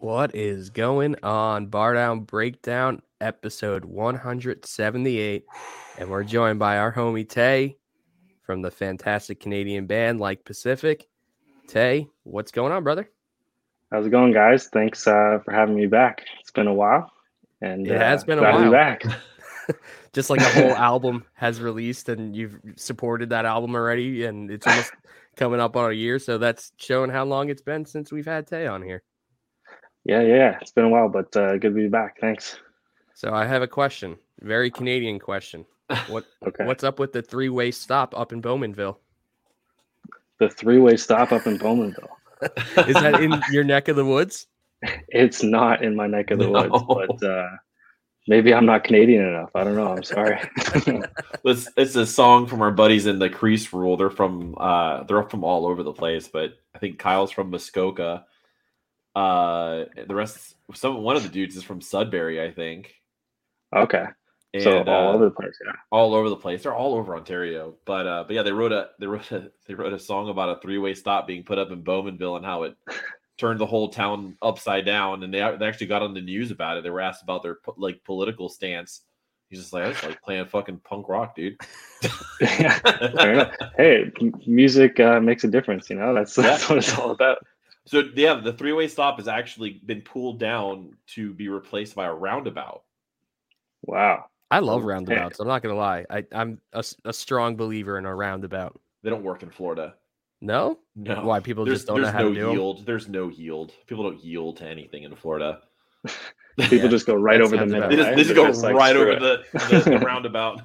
What is going on? Bar Down Breakdown, episode 178. And we're joined by our homie Tay from the fantastic Canadian band Like Pacific. Tay, what's going on, brother? How's it going, guys? Thanks for having me back. It's been a while, and It has been a glad to be while. back. Just like a whole album has released and you've supported that album already, and it's almost coming up on a year. So that's showing how long it's been since we've had Tay on here. Yeah. It's been a while, but good to be back. Thanks. So I have a question, very Canadian question. Okay. What's up with the three-way stop up in Bowmanville? The three-way stop up in Bowmanville. Is that in your neck of the woods? It's not in my neck of the woods, but maybe I'm not Canadian enough. I don't know. I'm sorry. It's a song from our buddies in the Crease Rule. They're from all over the place, but I think Kyle's from Muskoka. The rest, one of the dudes is from Sudbury, I think. Okay. So all over the place, yeah. All over the place. They're all over Ontario, but yeah, they wrote a song about a three-way stop being put up in Bowmanville and how it turned the whole town upside down. And they actually got on the news about it. They were asked about their political stance. He's just like, I just like playing fucking punk rock, dude. Yeah, fair enough. Hey, music makes a difference, you know. That's what it's all about. So yeah, the three-way stop has actually been pulled down to be replaced by a roundabout. Wow. I love roundabouts. I'm not going to lie. I'm a strong believer in a roundabout. They don't work in Florida. No? No. Why? People just don't know how to do yield. There's no yield. People don't yield to anything in Florida. People just go right over the middle. They just go right over the roundabout.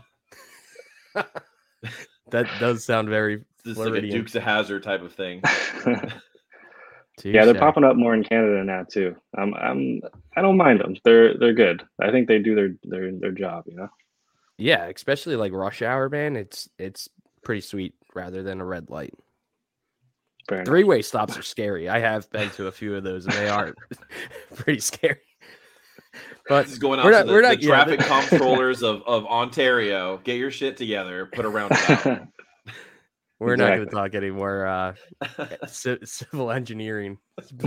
That does sound very This is like a Dukes of Hazzard type of thing. Yeah, they're popping up more in Canada now too. I don't mind them. They're good. I think they do their job, you know. Yeah, especially like rush hour, man. It's pretty sweet rather than a red light. Three-way stops are scary. I have been to a few of those, and they are pretty scary. But this is going out to the traffic comptrollers of Ontario. Get your shit together. Put a roundabout. We're not going to talk anymore civil engineering.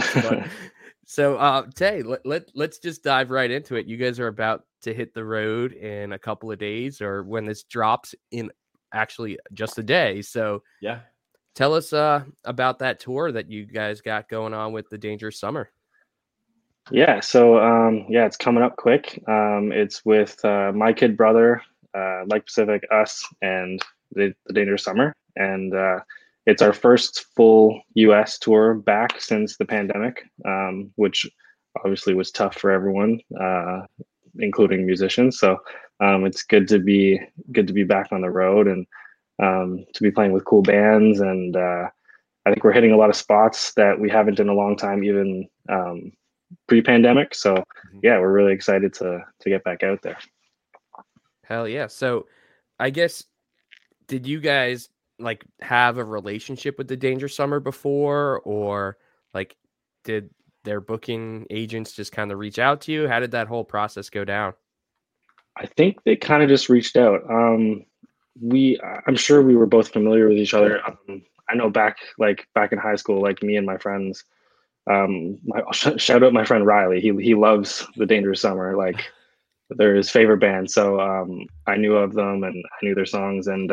So, Tay, let's just dive right into it. You guys are about to hit the road in a couple of days, or when this drops in actually just a day. So, yeah, tell us about that tour that you guys got going on with the Dangerous Summer. Yeah, so it's coming up quick. It's with My Kid Brother, Like Pacific, us, and the Dangerous Summer. And it's our first full US tour back since the pandemic, which obviously was tough for everyone, including musicians. So it's good to be back on the road and to be playing with cool bands. And I think we're hitting a lot of spots that we haven't in a long time, even pre-pandemic. So yeah, we're really excited to get back out there. Hell yeah. So I guess, did you guys like have a relationship with the Dangerous Summer before, or like did their booking agents just kind of reach out to you? How did that whole process go down? I think they kind of just reached out. I'm sure we were both familiar with each other. I know back in high school, like me and my friends, shout out my friend Riley. He loves the Dangerous Summer. Like they're his favorite band. So I knew of them and I knew their songs. And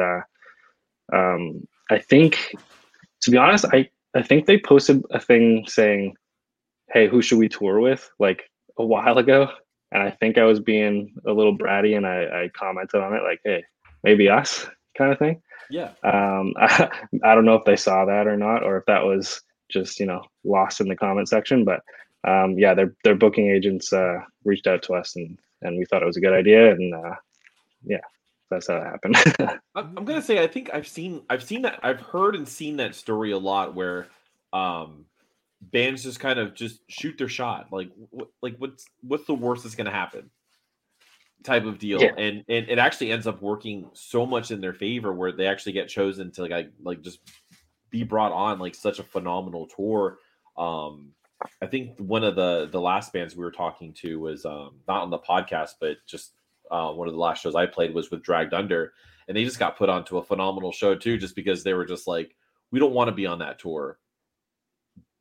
I think, to be honest, I think they posted a thing saying, hey, who should we tour with, like a while ago. And I think I was being a little bratty and I commented on it like, hey, maybe us kind of thing. Yeah. I don't know if they saw that or not, or if that was just, lost in the comment section. But yeah, their booking agents reached out to us and we thought it was a good idea. And yeah, that's how it happened. I'm gonna say I think I've seen that, I've heard and seen that story a lot where bands just kind of just shoot their shot, like what's the worst that's gonna happen type of deal. Yeah. And it actually ends up working so much in their favor where they actually get chosen to like just be brought on like such a phenomenal tour. I think one of the last bands we were talking to was not on the podcast, but just one of the last shows I played was with Dragged Under, and they just got put onto a phenomenal show too, just because they were just like, we don't want to be on that tour,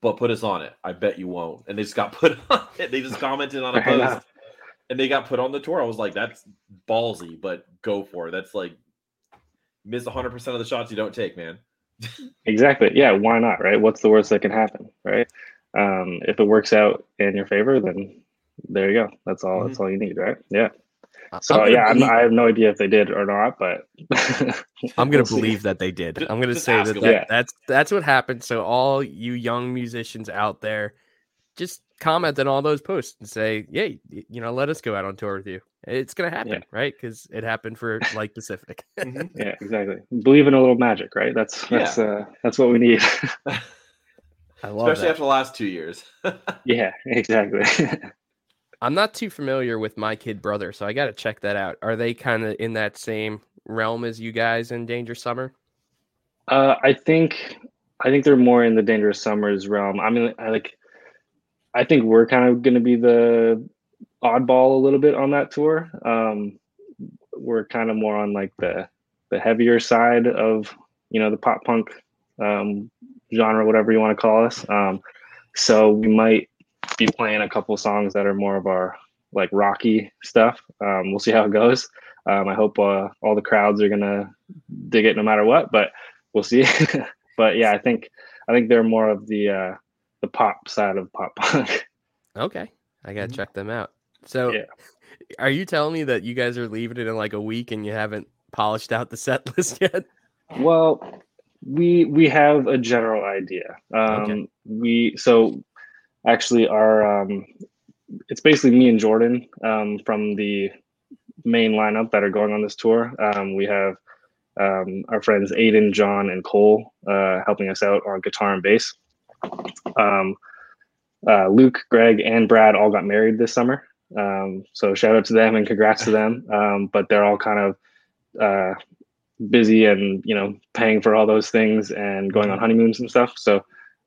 but put us on it. I bet you won't. And they just got put on it. They just commented on a Fair post enough. and they got put on the tour. I was like, that's ballsy, but go for it. That's like miss 100% of the shots you don't take, man. Exactly. Yeah. Why not? Right. What's the worst that can happen? Right. If it works out in your favor, then there you go. That's all. That's all you need. Right. Yeah. So I have no idea if they did or not, but I'm gonna believe that they did. I'm gonna say that's what happened. So all you young musicians out there, just comment on all those posts and say, "Yeah, let us go out on tour with you." It's gonna happen, right? Because it happened for Like Pacific. Yeah, exactly. Believe in a little magic, right? That's what we need. I love especially after the last 2 years. Yeah, exactly. I'm not too familiar with My Kid Brother, so I got to check that out. Are they kind of in that same realm as you guys in Dangerous Summer? I think they're more in the Dangerous Summers realm. I mean, I think we're kind of going to be the oddball a little bit on that tour. We're kind of more on like the heavier side of the pop punk genre, whatever you want to call us. So we might be playing a couple songs that are more of our like rocky stuff. We'll see how it goes. I hope all the crowds are gonna dig it no matter what, but we'll see. But yeah, I think they're more of the pop side of pop punk. Okay, I gotta check them out. So, are you telling me that you guys are leaving it in like a week and you haven't polished out the set list yet? Well, we have a general idea. Okay. So actually our it's basically me and Jordan from the main lineup that are going on this tour. We have our friends Aiden, John, and Cole helping us out on guitar and bass. Luke, Greg, and Brad all got married this summer. So shout out to them and congrats to them. But they're all kind of busy and paying for all those things and going on honeymoons and stuff. So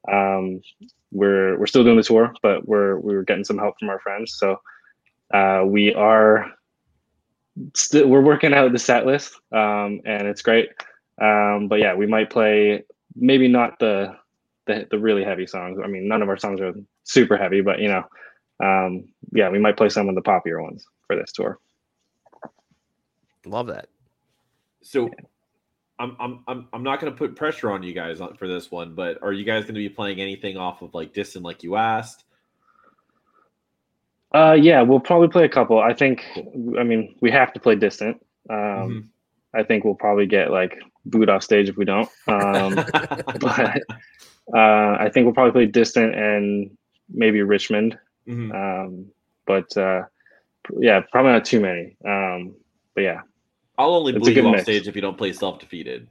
we're still doing the tour, but we're getting some help from our friends. So we're working out the set list, and it's great. But yeah, we might play maybe not the really heavy songs. I mean, none of our songs are super heavy, but yeah, we might play some of the poppier ones for this tour. Love that. So I'm not going to put pressure on you guys for this one, but are you guys going to be playing anything off of like Distant Like You Asked? Yeah, we'll probably play a couple. I mean, we have to play Distant. I think we'll probably get like booed off stage if we don't. But I think we'll probably play Distant and maybe Richmond. But yeah, probably not too many. But yeah. I'll only boo you off stage if you don't play Self Defeated.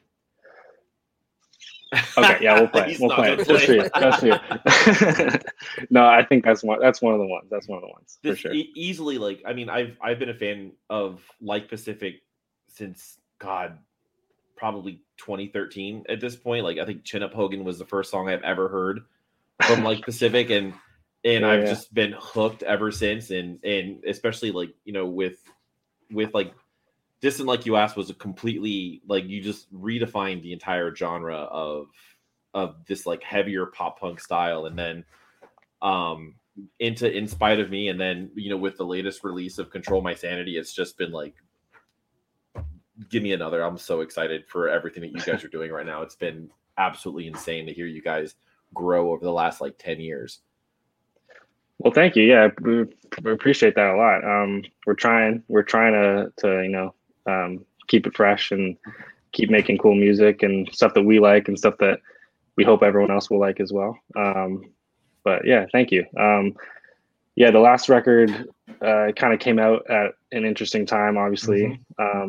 Okay, yeah, we'll play. We'll play. Just for you. No, I think that's one of the ones. That's one of the ones for sure. Easily, like, I mean, I've been a fan of Like Pacific since probably 2013 at this point. Like, I think Chin Up Hogan was the first song I've ever heard from Like Pacific, and I've just been hooked ever since. And especially like with like Distant Like You Asked was a completely like you just redefined the entire genre of this like heavier pop punk style, and then into In Spite of Me, and then with the latest release of Control My Sanity, it's just been like, give me another. I'm so excited for everything that you guys are doing right now. It's been absolutely insane to hear you guys grow over the last like 10 years. Well, thank you. Yeah, we appreciate that a lot. We're trying to keep it fresh and keep making cool music and stuff that we like and stuff that we hope everyone else will like as well. But yeah, thank you. Yeah, the last record kind of came out at an interesting time, obviously.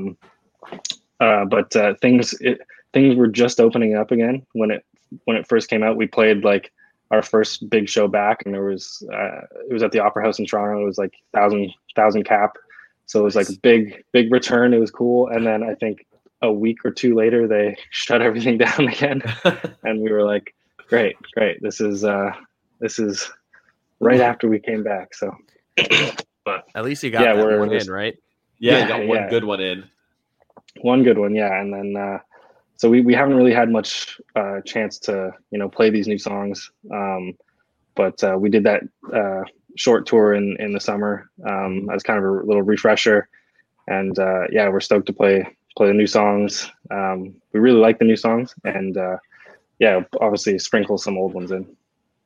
But things were just opening up again when it first came out. We played like our first big show back, and it was at the Opera House in Toronto. It was like 1,000 cap, so it was like a big return. It was cool. And then I think a week or two later they shut everything down again, and we were like, great, this is right after we came back. So but at least you got that one in, right? Yeah, you got one good one in. One good one, yeah. And then so we haven't really had much chance to play these new songs. But we did that short tour in the summer as kind of a little refresher, and yeah, we're stoked to play the new songs. We really like the new songs, and yeah, obviously sprinkle some old ones in.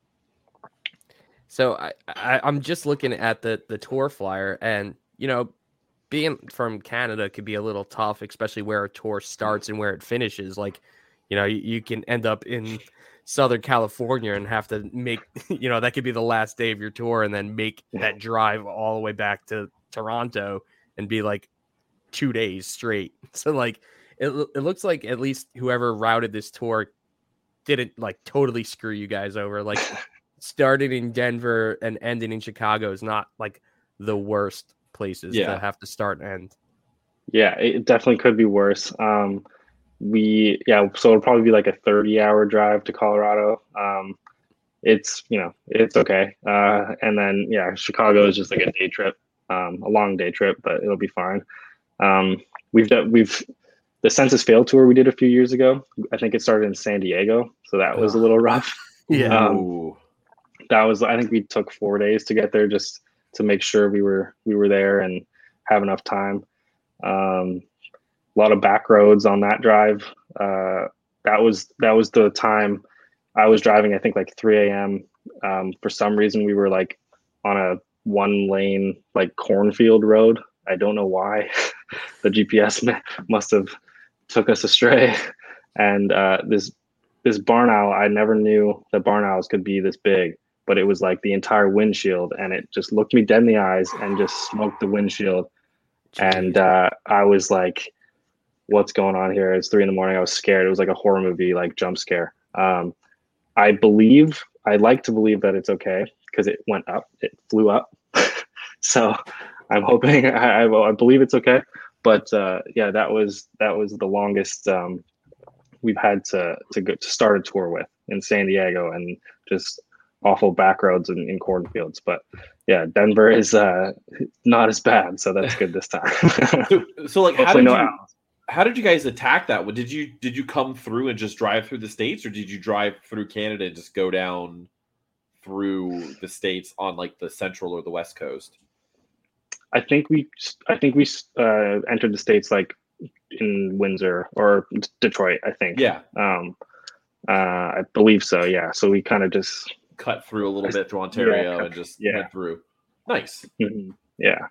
So I'm just looking at the tour flyer, and being from Canada could be a little tough, especially where a tour starts and where it finishes. Like, you can end up in Southern California and have to make, that could be the last day of your tour, and then make that drive all the way back to Toronto and be like 2 days straight. So like, it looks like at least whoever routed this tour didn't like totally screw you guys over. Like, starting in Denver and ending in Chicago is not like the worst places to have to start and end. Yeah, it definitely could be worse. So it'll probably be like a 30-hour drive to Colorado. It's it's okay. And then Chicago is just like a day trip, a long day trip, but it'll be fine. We've the Census Fail tour we did a few years ago. I think it started in San Diego, so that was a little rough. Yeah. That was, I think we took 4 days to get there just to make sure we were there and have enough time. A lot of back roads on that drive. That was the time I was driving, I think like 3 a.m. For some reason we were like on a 1-lane like cornfield road. I don't know why. The GPS must have took us astray. And this barn owl, I never knew that barn owls could be this big, but it was like the entire windshield, and it just looked me dead in the eyes and just smoked the windshield. Jeez. And I was like, what's going on here? It's 3 a.m. I was scared. It was like a horror movie, like jump scare. I like to believe that it's okay because it went up, it flew up. So I'm hoping, I believe it's okay. But that was the longest we've had to start a tour with in San Diego, and just awful back roads in cornfields. But yeah, Denver is not as bad, so that's good this time. so like, how did you guys attack that? Did you come through and just drive through the States, or did you drive through Canada and just go down through the States on like the central or the west coast? I think we entered the States like in Windsor or Detroit, I think. Yeah. I believe so. Yeah. So we kind of just cut through a little bit through Ontario and just went through. Nice. Mm-hmm. Yeah.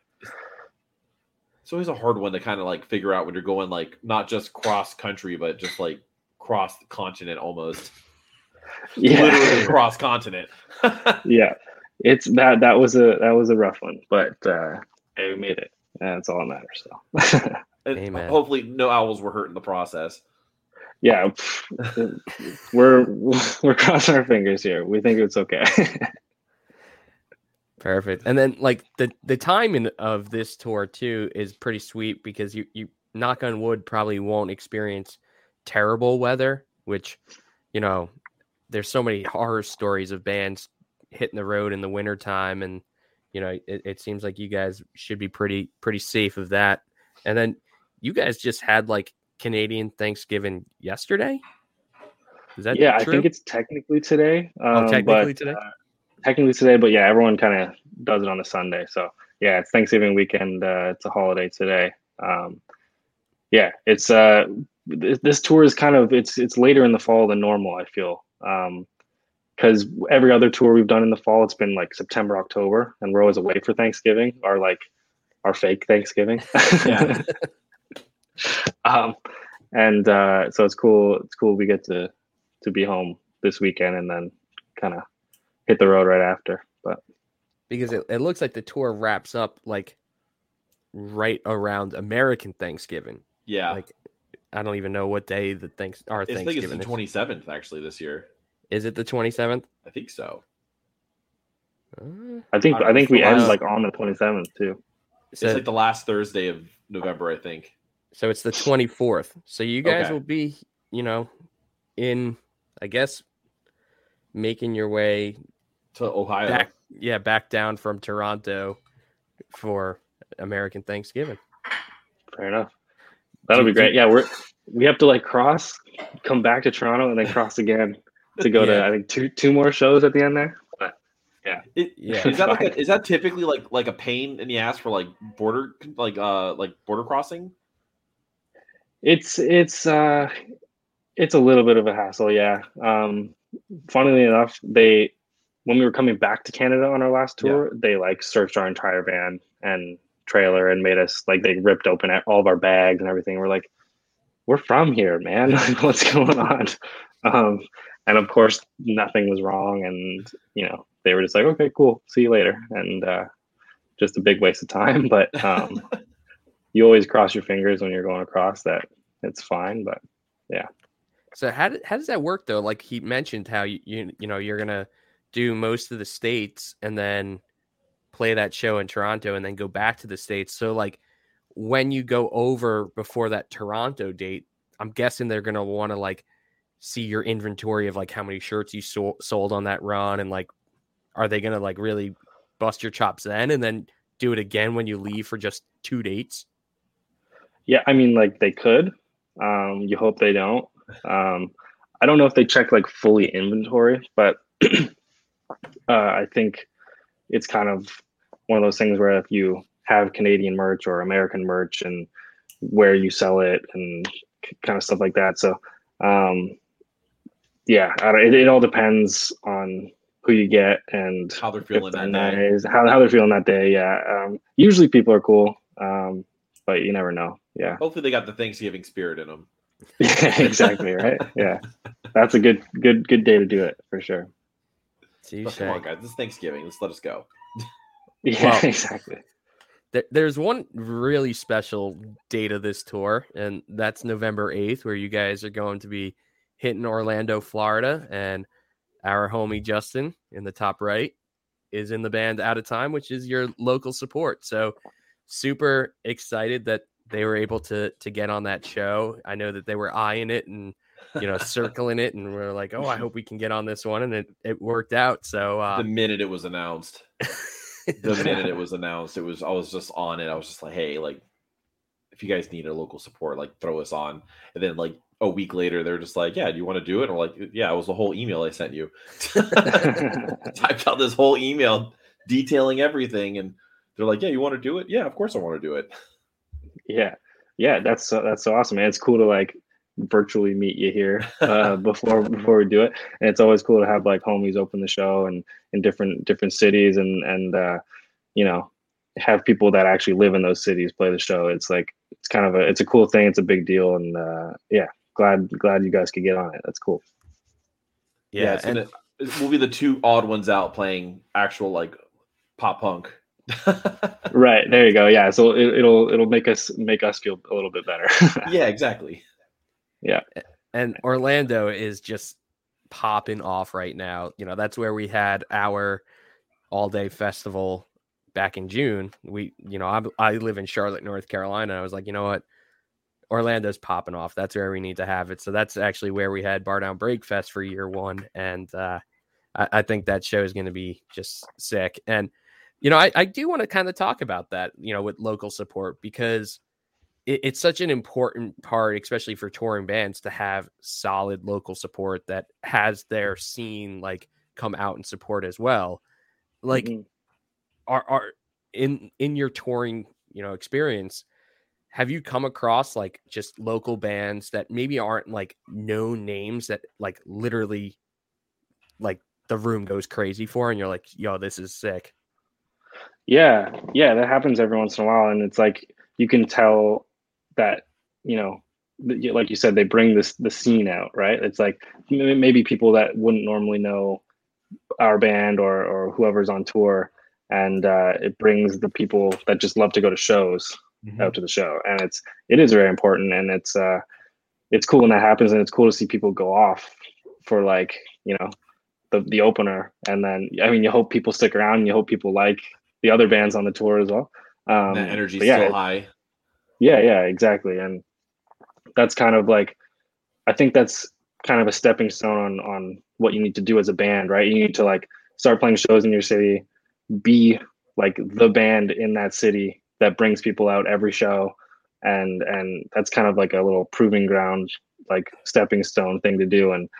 It's always a hard one to kind of like figure out when you're going like not just cross country, but just like cross the continent almost. Yeah. Literally cross continent. Yeah. It's that was a rough one, but we made it. That's all that matters. So. Amen. Hopefully no owls were hurt in the process. Yeah. We're crossing our fingers here. We think it's okay. Perfect. And then like the timing of this tour too is pretty sweet, because you knock on wood probably won't experience terrible weather, which, there's so many horror stories of bands hitting the road in the wintertime, and it seems like you guys should be pretty safe of that. And then you guys just had like Canadian Thanksgiving yesterday. Is that true? I think it's technically today. Today. Technically today, but yeah, everyone kind of does it on a Sunday. So yeah, it's Thanksgiving weekend. It's a holiday today. It's this tour is kind of it's later in the fall than normal, I feel. Because every other tour we've done in the fall, it's been like September, October, and we're always away for Thanksgiving, or like our fake Thanksgiving. Yeah. So it's cool. It's cool we get to be home this weekend and then kind of hit the road right after. But because it looks like the tour wraps up like right around American Thanksgiving. Yeah. Like, I don't even know what day the Thanksgiving. I think it's the 27th actually this year. Is it the 27th? I think so. I think we end like on the 27th too. It's like the last Thursday of November, I think. So it's the 24th. So you guys will be, in, I guess, making your way to Ohio. Back down from Toronto for American Thanksgiving. Fair enough. That'll be great. Yeah, we have to like come back to Toronto, and then cross again to go to I think two more shows at the end there. But yeah, Is that is that typically like a pain in the ass for like border crossing? It's a little bit of a hassle, yeah. Funnily enough, when we were coming back to Canada on our last tour, they like searched our entire van and trailer and made us like they ripped open all of our bags and everything. We're like, we're from here, man. Like, what's going on? And of course, nothing was wrong, and they were just like, okay, cool, see you later, and just a big waste of time. But you always cross your fingers when you're going across that it's fine. But yeah. So how does that work though? Like he mentioned how you're gonna do most of the states and then play that show in Toronto and then go back to the States. So like when you go over before that Toronto date, I'm guessing they're gonna want to like see your inventory of like how many shirts you sold on that run, and like are they gonna like really bust your chops then and then do it again when you leave for just 2 dates? Yeah, I mean, like they could. You hope they don't. I don't know if they check like fully inventory, but I think it's kind of one of those things where if you have Canadian merch or American merch and where you sell it and kind of stuff like that. So, yeah, it all depends on who you get and how they're feeling that day. How they're feeling that day. Yeah. Usually people are cool. But you never know. Yeah. Hopefully they got the Thanksgiving spirit in them. Yeah, exactly. Right. Yeah. That's a good day to do it for sure. Come on, guys. This is Thanksgiving. Let's let us go. Yeah, exactly. There's one really special date of this tour, and that's November 8th, where you guys are going to be hitting Orlando, Florida, and our homie Justin in the top right is in the band Out of Time, which is your local support. So super excited that they were able to get on that show. I know that they were eyeing it and circling it, and we're like, oh, I hope we can get on this one, and it worked out. So the minute it was announced, I was just on it. I was just like, hey, like if you guys need a local support, like throw us on. And then like a week later, they're just like, yeah, do you want to do it? And we're like, yeah, it was the whole email I sent you. Typed out this whole email detailing everything, and they're like, yeah, you want to do it? Yeah, of course I want to do it. Yeah, that's so awesome, man. It's cool to like virtually meet you here before we do it, and it's always cool to have like homies open the show and in different cities and have people that actually live in those cities play the show. It's like it's a cool thing. It's a big deal, and yeah, glad you guys could get on it. That's cool. Yeah, we'll be the two odd ones out playing actual like pop punk. Right, there you go. Yeah, so it'll make us feel a little bit better. Yeah, exactly. Yeah. And Orlando is just popping off right now. That's where we had our all-day festival back in June. I live in Charlotte, North Carolina. I was like, you know what? Orlando's popping off. That's where we need to have it. So that's actually where we had Bar Down Break Fest for year one. And I think that show is going to be just sick. And, I do want to kind of talk about that, with local support, because it's such an important part, especially for touring bands, to have solid local support that has their scene like come out and support as well. Like, are in your touring, experience, have you come across like just local bands that maybe aren't like known names that like literally like the room goes crazy for, and you're like, yo, this is sick? Yeah, that happens every once in a while, and it's like you can tell that like you said, they bring the scene out, right? It's like maybe people that wouldn't normally know our band or whoever's on tour, and it brings the people that just love to go to shows out to the show, and it is very important, and it's cool when that happens, and it's cool to see people go off for like the opener, and then you hope people stick around, and you hope people like the other bands on the tour as well. That energy's still high. Yeah, exactly. And that's kind of like, I think that's kind of a stepping stone on what you need to do as a band, right? You need to like start playing shows in your city, be like the band in that city that brings people out every show, and that's kind of like a little proving ground, like stepping stone thing to do. And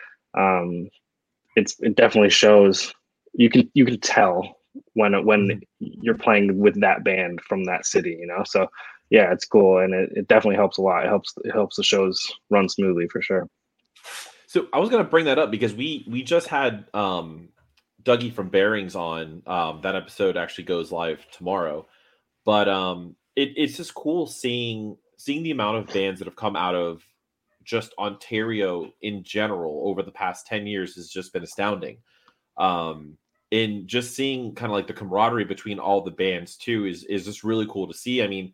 it definitely shows. You can tell when you're playing with that band from that city, you know. So yeah, it's cool, and it definitely helps a lot. It helps the shows run smoothly for sure. So I was going to bring that up because we just had Dougie from Bearings on. That episode actually goes live tomorrow, but it's just cool seeing the amount of bands that have come out of just Ontario in general over the past 10 years has just been astounding. And just seeing kind of like the camaraderie between all the bands too is just really cool to see. I mean,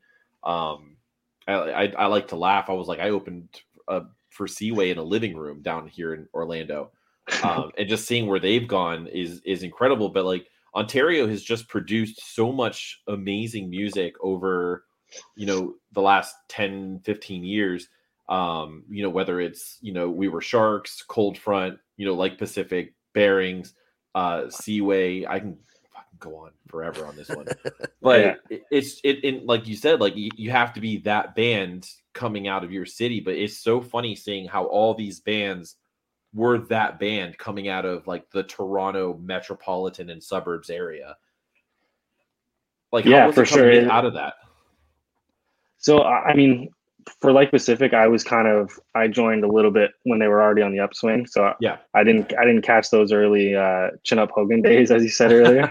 I like to laugh. I was like, I opened for Seaway in a living room down here in Orlando. And just seeing where they've gone is incredible. But like Ontario has just produced so much amazing music over, the last 10, 15 years. Whether it's, We Were Sharks, Cold Front, Lake Pacific, Bearings, Seaway. I can go on forever on this one, but it's like you said, like you have to be that band coming out of your city. But it's so funny seeing how all these bands were that band coming out of like the Toronto metropolitan and suburbs area. Like, how was for it coming sure out of that? So I mean, for Lake Pacific, I joined a little bit when they were already on the upswing. So yeah, I didn't catch those early Chin Up Hogan days, as you said earlier.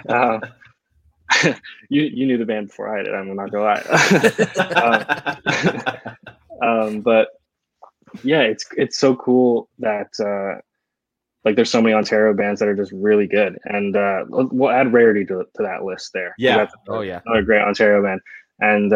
You knew the band before I did. I'm not gonna lie. But yeah, it's so cool that like there's so many Ontario bands that are just really good, and we'll add Rarity to that list there. Yeah. Another great Ontario band, and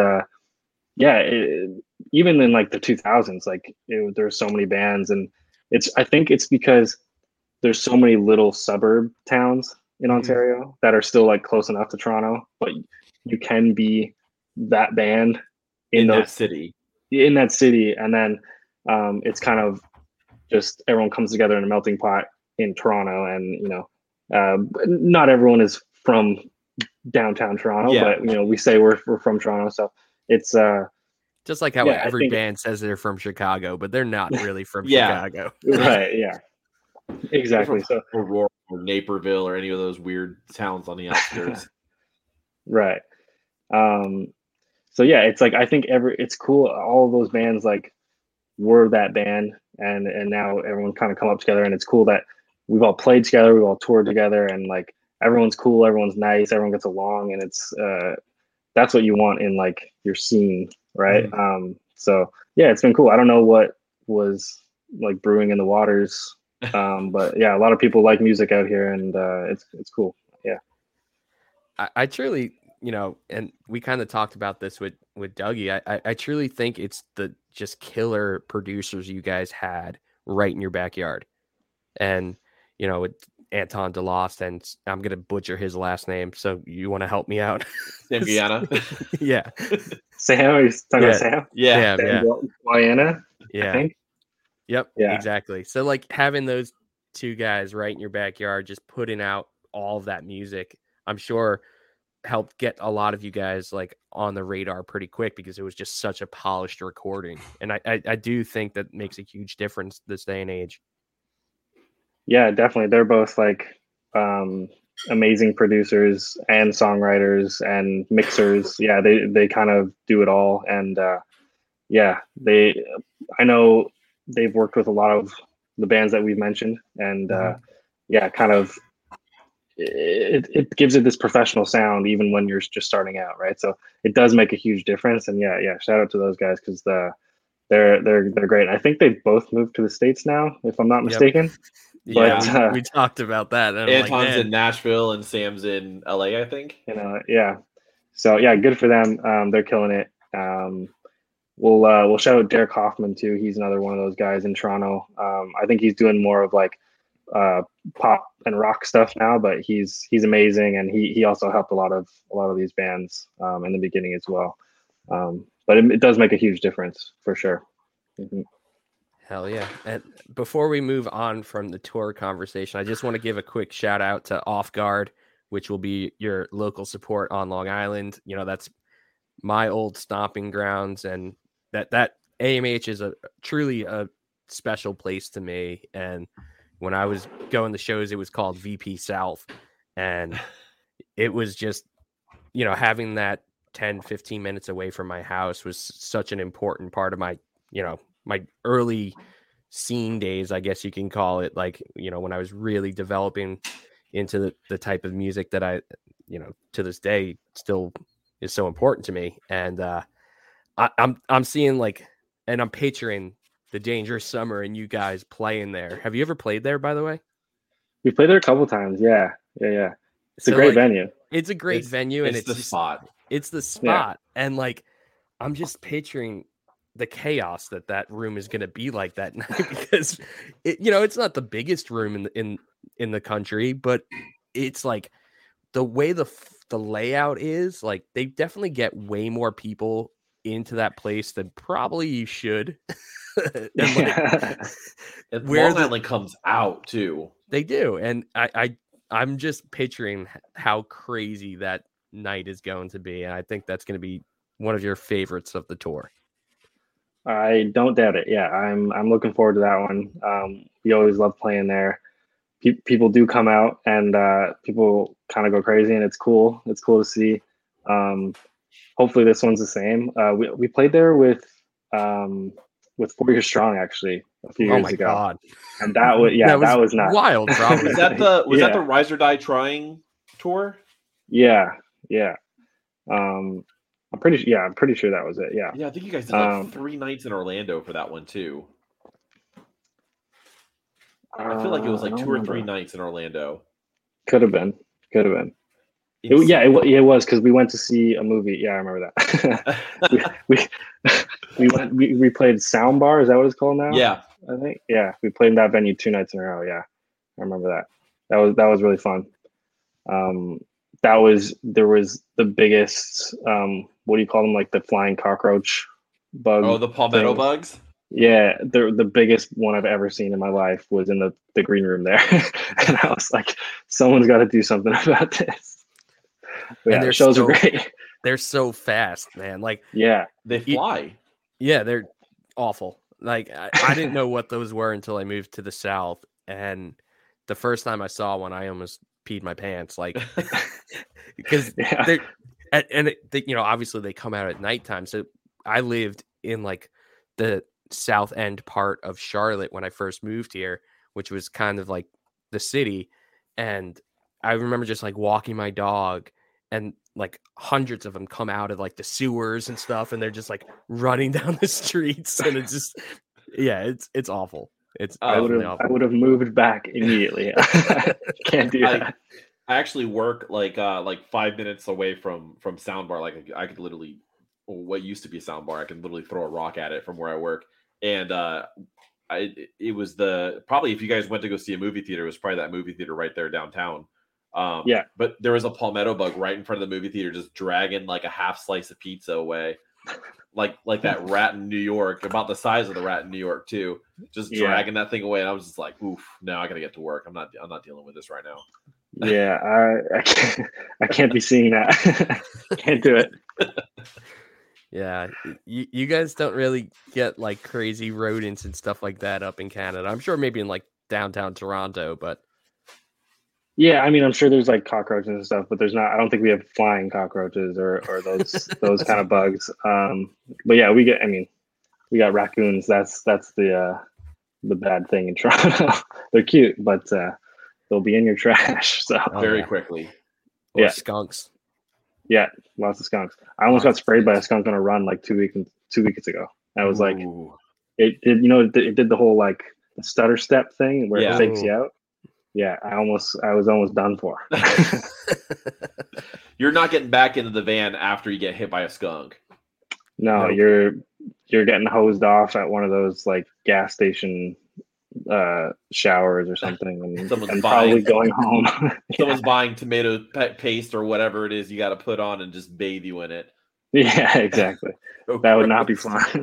even in like the 2000s, like there's so many bands, and I think it's because there's so many little suburb towns in Ontario that are still like close enough to Toronto, but you can be that band in that city, and then it's kind of just everyone comes together in a melting pot in Toronto, and not everyone is from downtown Toronto, but we say we're from Toronto, so it's just like how every band says they're from Chicago, but they're not really from Chicago. Right, yeah. Exactly. So Aurora or Naperville or any of those weird towns on the outskirts. Right. So yeah, it's like I think it's cool. All of those bands like were that band, and now everyone kind of come up together, and it's cool that we've all played together, we've all toured together, and like everyone's cool, everyone's nice, everyone gets along, and it's that's what you want in like your scene, right? So yeah, it's been cool. I don't know what was like brewing in the waters. But yeah, a lot of people like music out here, and it's cool. Yeah, I truly, and we kind of talked about this with Dougie. I truly think it's the just killer producers you guys had right in your backyard, and with Anton DeLost, and I'm gonna butcher his last name, so you want to help me out? Sam Guyana. Yeah. Sam. Are you talking about Sam? Yeah. Guyana. Yeah. I think. Yep. Yeah. Exactly. So like having those two guys right in your backyard, just putting out all of that music, I'm sure helped get a lot of you guys like on the radar pretty quick because it was just such a polished recording. And I do think that makes a huge difference this day and age. Yeah, definitely. They're both like amazing producers and songwriters and mixers. Yeah, they kind of do it all. And I know they've worked with a lot of the bands that we've mentioned, and kind of it gives it this professional sound even when you're just starting out, right? So it does make a huge difference. And shout out to those guys because they're great. And I think they both moved to the States now, if I'm not mistaken. Yeah, but, we talked about that. Anton's in Nashville and Sam's in LA, I think. So good for them. They're killing it. We'll shout out Derek Hoffman too. He's another one of those guys in Toronto. I think he's doing more of like pop and rock stuff now, but he's amazing, and he also helped a lot of these bands in the beginning as well. But it does make a huge difference for sure. Hell yeah. And before we move on from the tour conversation, I just want to give a quick shout out to Off Guard, which will be your local support on Long Island. That's my old stomping grounds, and that AMH is a truly a special place to me. And when I was going to shows, it was called VP South, and it was just, you know, having that 10-15 minutes away from my house was such an important part of my, you know, my early scene days, I guess you can call it. Like, you know, when I was really developing into the type of music that I, you know, to this day still is so important to me. And I'm seeing like, and I'm picturing the Dangerous Summer and you guys playing there. Have you ever played there, by the way? We played there a couple times. Yeah. It's a So, great like, venue. It's a great venue, and it's the just, spot. It's the spot, and like I'm just picturing the chaos that room is going to be like that night, because you know, it's not the biggest room in the country, but it's like the way the layout is, like they definitely get way more people into that place than probably you should. And And Long Island comes out too. They do, and I'm just picturing how crazy that night is going to be, and I think that's going to be one of your favorites of the tour. I don't doubt it. Yeah, I'm looking forward to that one. We always love playing there. People do come out, and people kind of go crazy, and it's cool. It's cool to see. Hopefully, this one's the same. We played there with 4 Years Strong actually a few years ago. God. And that was not wild. Probably. Was that the Rise or Die Trying tour? Yeah. I'm pretty sure that was it. Yeah. Yeah, I think you guys did like 3 nights in Orlando for that one too. I feel like it was like 2 or 3 nights in Orlando. Could have been. It was because we went to see a movie. Yeah, I remember that. we played Soundbar. Is that what it's called now? Yeah, I think. Yeah, we played in that venue 2 nights in a row. Yeah, I remember that. That was really fun. There was the biggest. What do you call them? Like the flying cockroach bug. Oh, the palmetto bugs. Yeah, the biggest one I've ever seen in my life was in the green room there, and I was like, someone's got to do something about this. But and their shows are great. They're so fast, man. Like, yeah, they fly. Yeah, they're awful. Like, I didn't know what those were until I moved to the South, and the first time I saw one, I almost peed my pants. Like, because you know, obviously they come out at nighttime. So I lived in like the south end part of Charlotte when I first moved here, which was kind of like the city. And I remember just like walking my dog, and like hundreds of them come out of like the sewers and stuff, and they're just like running down the streets, and it's just, yeah, it's awful. It's I would have moved back immediately. Can't do that. I actually work like 5 minutes away from Soundbar. Like I could literally, what used to be a Soundbar, I can literally throw a rock at it from where I work. And it was probably, if you guys went to go see a movie theater, it was probably that movie theater right there downtown. Yeah. But there was a palmetto bug right in front of the movie theater, just dragging like a half slice of pizza away. Like that rat in New York, about the size of the rat in New York too, just dragging that thing away. And I was just like, oof, now I gotta get to work. I'm not dealing with this right now. Yeah, I can't be seeing that. Can't do it. Yeah, you guys don't really get like crazy rodents and stuff like that up in Canada. I'm sure maybe in like downtown Toronto, but yeah, I mean, I'm sure there's like cockroaches and stuff, but there's not. I don't think we have flying cockroaches or those kind of bugs. But yeah, we got raccoons. That's the bad thing in Toronto. They're cute, but they'll be in your trash. So very quickly. Or skunks. Yeah, lots of skunks. I almost got sprayed by a skunk on a run like 2 weeks ago. I was like, it did, it did the whole like the stutter step thing where it fakes you out. Yeah, I was almost done for. You're not getting back into the van after you get hit by a skunk. No, you're getting hosed off at one of those like gas station showers or something, and probably going home. Someone's buying tomato paste or whatever it is you got to put on and just bathe you in it. Yeah, exactly. That would not be fun.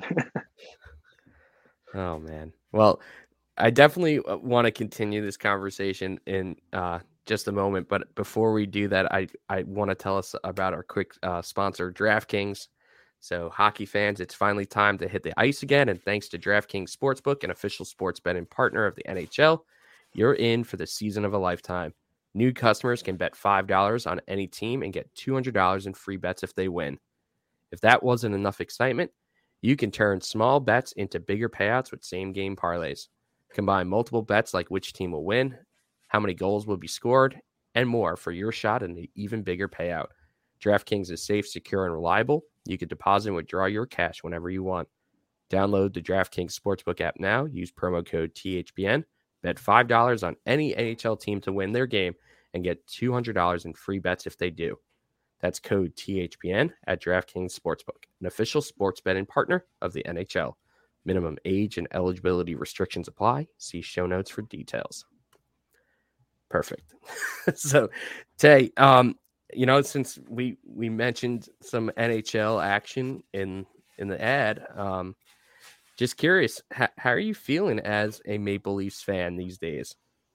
Oh man. Well, I definitely want to continue this conversation in just a moment, but before we do that, I want to tell us about our quick sponsor, DraftKings. So, hockey fans, it's finally time to hit the ice again. And thanks to DraftKings Sportsbook, an official sports betting partner of the NHL, you're in for the season of a lifetime. New customers can bet $5 on any team and get $200 in free bets if they win. If that wasn't enough excitement, you can turn small bets into bigger payouts with same-game parlays. Combine multiple bets like which team will win, how many goals will be scored, and more for your shot at an even bigger payout. DraftKings is safe, secure, and reliable. You can deposit and withdraw your cash whenever you want. Download the DraftKings Sportsbook app now. Use promo code THPN. Bet $5 on any NHL team to win their game and get $200 in free bets if they do. That's code THPN at DraftKings Sportsbook, an official sports betting partner of the NHL. Minimum age and eligibility restrictions apply. See show notes for details. Perfect. So, Tay, since we mentioned some NHL action in the ad, just curious, how are you feeling as a Maple Leafs fan these days?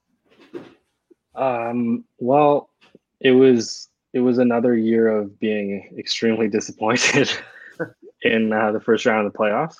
Well, it was another year of being extremely disappointed in the first round of the playoffs.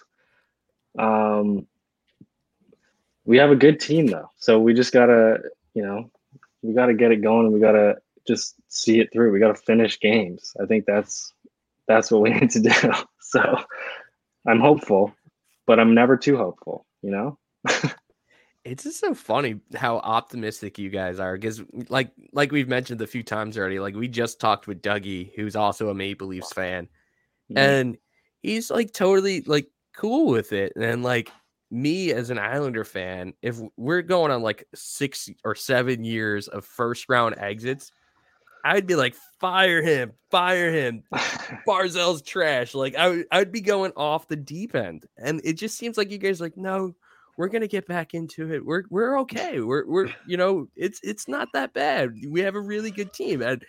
We have a good team though, so we just gotta, we gotta get it going, and we gotta just see it through. We gotta finish games. I think that's what we need to do. So I'm hopeful, but I'm never too hopeful, It's just so funny how optimistic you guys are, because like we've mentioned a few times already, like we just talked with Dougie, who's also a Maple Leafs fan, and he's like totally like cool with it. And like me as an Islander fan, if we're going on like 6 or 7 years of first round exits, I'd be like, fire him. Barzell's trash. Like I'd be going off the deep end. And it just seems like you guys are like, no, we're gonna get back into it. We're okay. We're it's not that bad. We have a really good team. And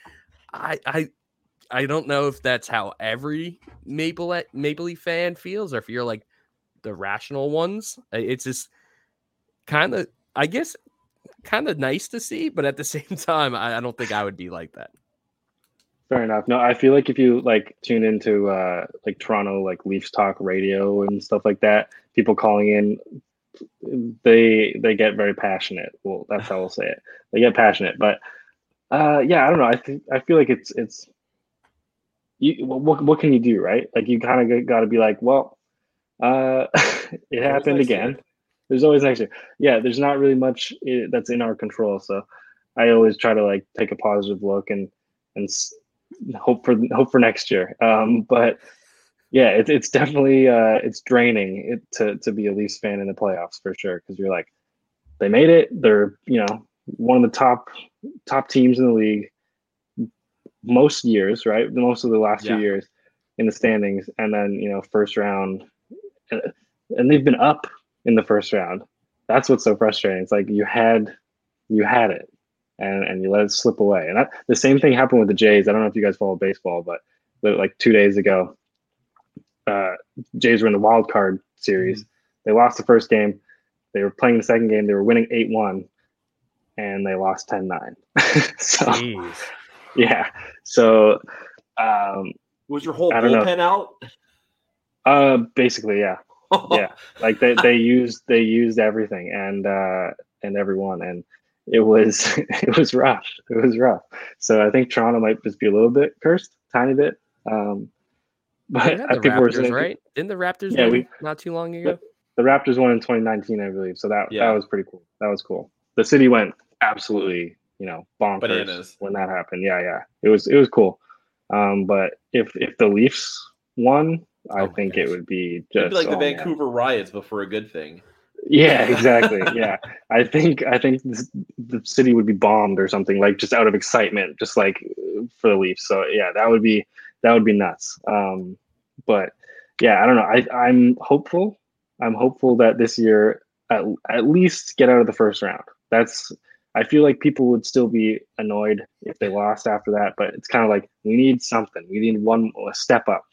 I don't know if that's how every Maple Leaf fan feels, or if you're like the rational ones. It's just kind of, I guess, kind of nice to see, but at the same time, I don't think I would be like that. Fair enough. No, I feel like if you like tune into like Toronto, like Leafs talk radio and stuff like that, people calling in, they get very passionate. Well, that's how we'll say it. They get passionate, but yeah, I don't know. I feel like it's you. What can you do, right? Like you kind of got to be like, well, it happened again. There's always next year. Yeah, there's not really much that's in our control. So I always try to like take a positive look and hope for next year. But yeah, it's definitely it's draining to be a Leafs fan in the playoffs for sure, because you're like, they made it. They're one of the top teams in the league most years, right? Most of the last few years in the standings, and then first round, and they've been up in the first round. That's what's so frustrating. It's like you had it, and you let it slip away. And the same thing happened with the Jays. I don't know if you guys follow baseball, but like 2 days ago, Jays were in the wild card series. Mm-hmm. They lost the first game. They were playing the second game. They were winning 8-1, and they lost 10-9. So, jeez. Yeah. So, was your whole bullpen out? Basically, yeah. Yeah. Like they used everything and everyone, and it was rough. It was rough. So I think Toronto might just be a little bit cursed, tiny bit. But the Raptors, right? Didn't the Raptors win not too long ago? The Raptors won in 2019, I believe. So that was pretty cool. That was cool. The city went absolutely, bonkers bananas when that happened. Yeah. It was cool. But if the Leafs won, I think it would be just like the Vancouver riots, but for a good thing. Yeah, exactly. Yeah, I think the city would be bombed or something, like just out of excitement, just like for the Leafs. So yeah, that would be nuts. But yeah, I don't know. I'm hopeful. I'm hopeful that this year at least get out of the first round. I feel like people would still be annoyed if they lost after that, but it's kind of like we need something. We need a step up,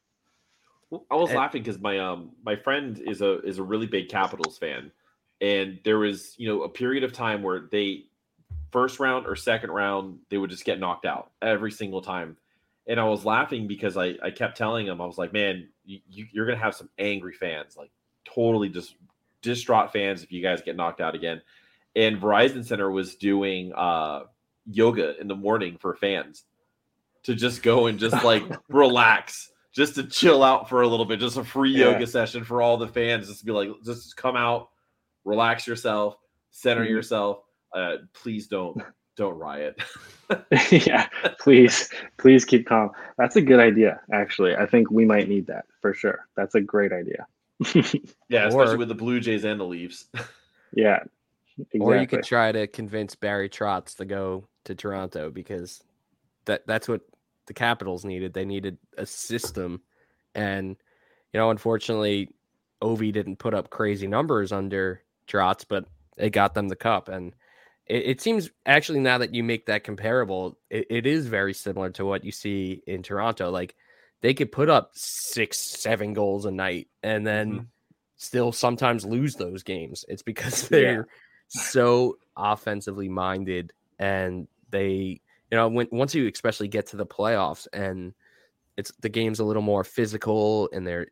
I was laughing because my friend is a really big Capitals fan, and there was a period of time where they first round or second round they would just get knocked out every single time, And I was laughing because I kept telling him, I was like, man, you're going to have some angry fans, like totally just distraught fans if you guys get knocked out again. And Verizon Center was doing yoga in the morning for fans to just go and just like relax, just to chill out for a little bit, just a free yoga session for all the fans, just to be like, just come out, relax yourself, center yourself. Please don't riot. Yeah, please keep calm. That's a good idea, actually. I think we might need that for sure. That's a great idea. Yeah, especially with the Blue Jays and the Leafs. Yeah, exactly. Or you could try to convince Barry Trotz to go to Toronto, because that's what the Capitals needed. They needed a system, and unfortunately, Ovi didn't put up crazy numbers under Trotz, but it got them the cup. And it seems, actually, now that you make that comparable, it is very similar to what you see in Toronto. Like, they could put up 6-7 goals a night and then still sometimes lose those games. It's because they're so offensively minded, and they, once you especially get to the playoffs and the game's a little more physical, and they're,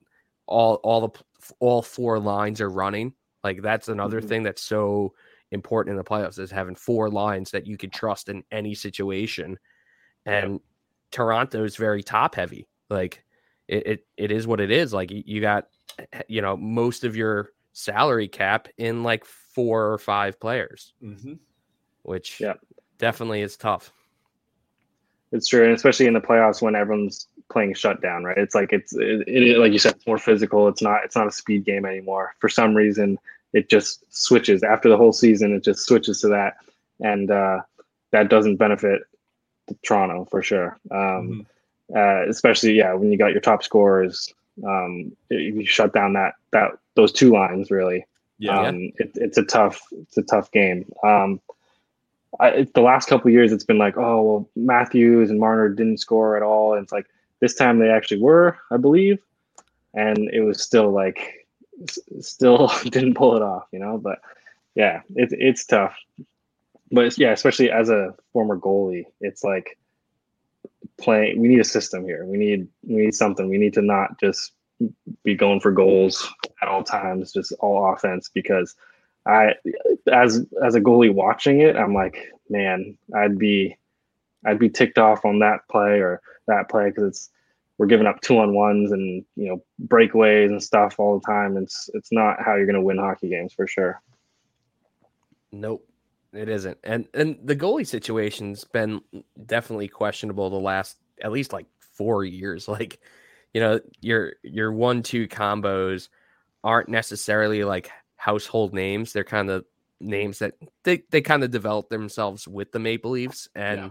all four lines are running. Like, that's another thing that's so important in the playoffs, is having four lines that you can trust in any situation. And Toronto is very top heavy. Like, it is what it is. Like, you got, most of your salary cap in like 4 or 5 players, which definitely is tough. It's true, and especially in the playoffs when everyone's playing shutdown, right? It's like it like you said, it's more physical. It's not a speed game anymore. For some reason, it just switches after the whole season. It just switches to that, and that doesn't benefit Toronto for sure. Especially when you got your top scorers, you shut down those 2 lines really. It's a tough game. The last couple of years, it's been like, oh, well, Matthews and Marner didn't score at all. And it's like, this time they actually were, I believe. And it was still didn't pull it off, but it's tough. But especially as a former goalie, it's like we need a system here. We need something. We need to not just be going for goals at all times, just all offense, because as a goalie watching it, I'm like, man, I'd be ticked off on that play or that play, because we're giving up 2-on-1s and breakaways and stuff all the time. It's not how you're going to win hockey games for sure. Nope, it isn't. And the goalie situation's been definitely questionable the last at least like 4 years. Like, your 1-2 combos aren't necessarily like household names. They're kind of names that they kind of developed themselves with the Maple Leafs. And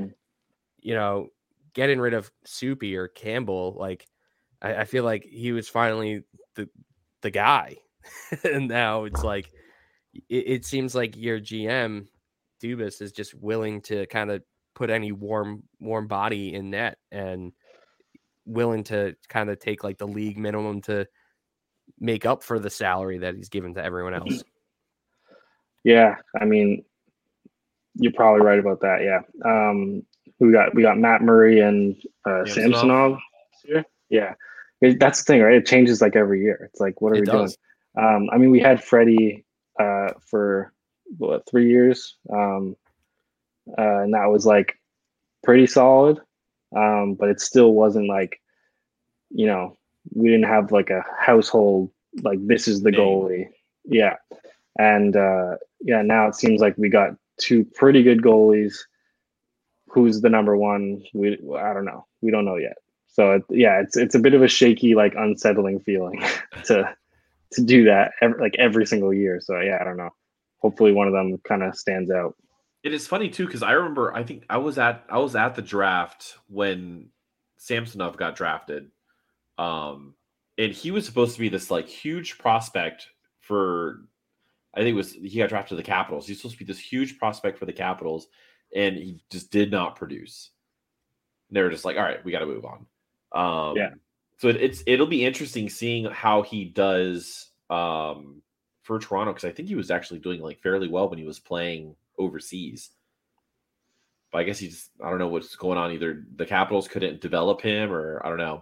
getting rid of Soupy or Campbell, like, I feel like he was finally the guy. And now it's like it seems like your GM Dubas is just willing to kind of put any warm body in net, and willing to kind of take like the league minimum to make up for the salary that he's given to everyone else. Yeah, I mean, you're probably right about that. Yeah. We got Matt Murray and Samsonov here. Yeah. That's the thing, right? It changes like every year. It's like, what are we doing? I mean, we had Freddie for 3 years. And that was like pretty solid. But it still wasn't like, we didn't have like a household, like, this is the goalie. Yeah. And now it seems like we got 2 pretty good goalies. Who's the number one? I don't know. We don't know yet. So it's a bit of a shaky, like, unsettling feeling to do that every single year. So I don't know. Hopefully one of them kind of stands out. It is funny too, because I remember, I think I was at the draft when Samsonov got drafted. And he was supposed to be this like huge prospect for, I think he got drafted to the Capitals. He's supposed to be this huge prospect for the Capitals, and he just did not produce. And they were just like, all right, we got to move on. So it'll be interesting seeing how he does for Toronto, because I think he was actually doing like fairly well when he was playing overseas. But I guess I don't know what's going on. Either the Capitals couldn't develop him, or I don't know.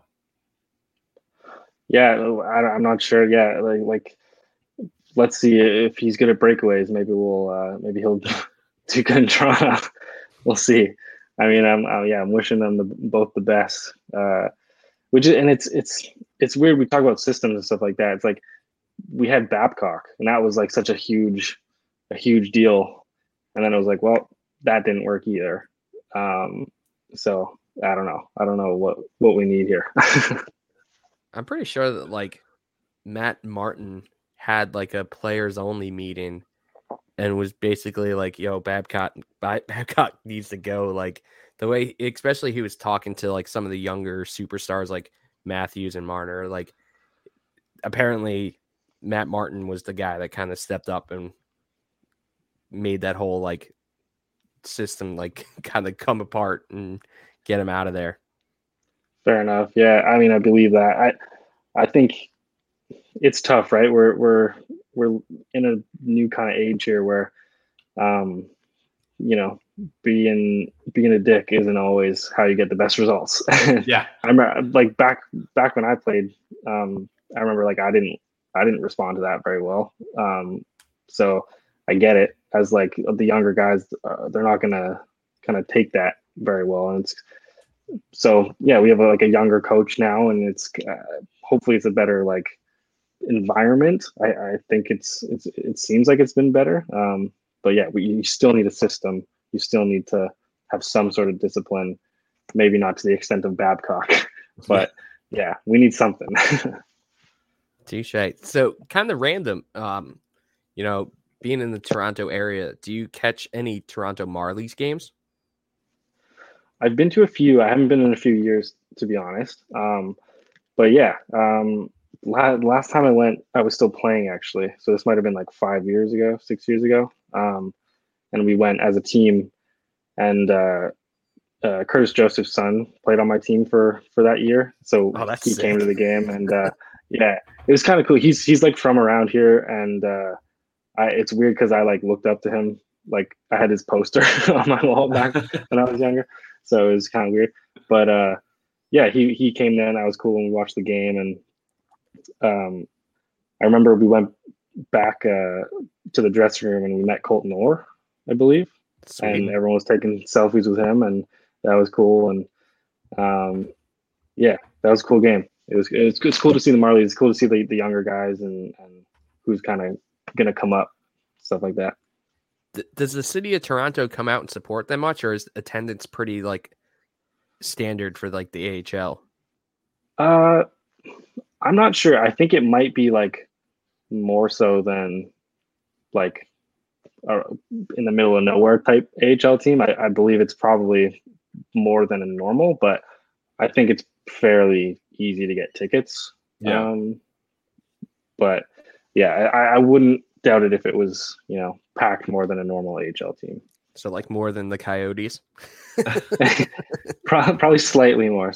Yeah, I'm not sure. Yeah, like let's see if he's good at breakaways. Maybe he'll do good in Toronto. We'll see. I mean, I'm wishing them both the best. It's weird. We talk about systems and stuff like that. It's like we had Babcock, and that was like such a huge deal. And then it was like, well, that didn't work either. So I don't know. I don't know what we need here. I'm pretty sure that like Matt Martin had like a players only meeting and was basically like, yo, Babcock needs to go. Like the way, especially he was talking to like some of the younger superstars like Matthews and Marner. Like apparently Matt Martin was the guy that kind of stepped up and made that whole like system like kind of come apart and get him out of there. Fair enough. Yeah, I mean, I believe that. I think it's tough, right? We're in a new kind of age here where, being a dick isn't always how you get the best results. Yeah, I remember like back when I played. I remember like I didn't respond to that very well. So I get it. As like the younger guys, they're not gonna kind of take that very well, and so yeah, we have a younger coach now, and it's hopefully it's a better like environment. I think it seems like it's been better. But yeah, you still need a system. You still need to have some sort of discipline. Maybe not to the extent of Babcock, but yeah, we need something. Touche. So kind of random. Being in the Toronto area, do you catch any Toronto Marlies games? I've been to a few. I haven't been in a few years, to be honest. But yeah, last time I went, I was still playing actually. So this might have been like 6 years ago. And we went as a team, and Curtis Joseph's son played on my team for that year. So he sick. came to the game, and yeah, it was kind of cool. He's like from around here, and it's weird because I like looked up to him. Like I had his poster on my wall back when I was younger. So it was kind of weird. But yeah, he came in. I was cool when we watched the game. And I remember we went back to the dressing room and we met Colton Orr, I believe. Sweet. And everyone was taking selfies with him, and that was cool. And yeah, that was a cool game. It's cool to see the Marlies. It's cool to see the younger guys and who's kind of going to come up, stuff like that. Does the city of Toronto come out and support them much, or is attendance pretty like standard for like the AHL? I'm not sure. I think it might be like more so than like in the middle of nowhere type AHL team. I believe it's probably more than a normal, but I think it's fairly easy to get tickets. Yeah. But yeah, I wouldn't doubt it if it was, packed more than a normal AHL team. So like more than the Coyotes? Probably slightly more.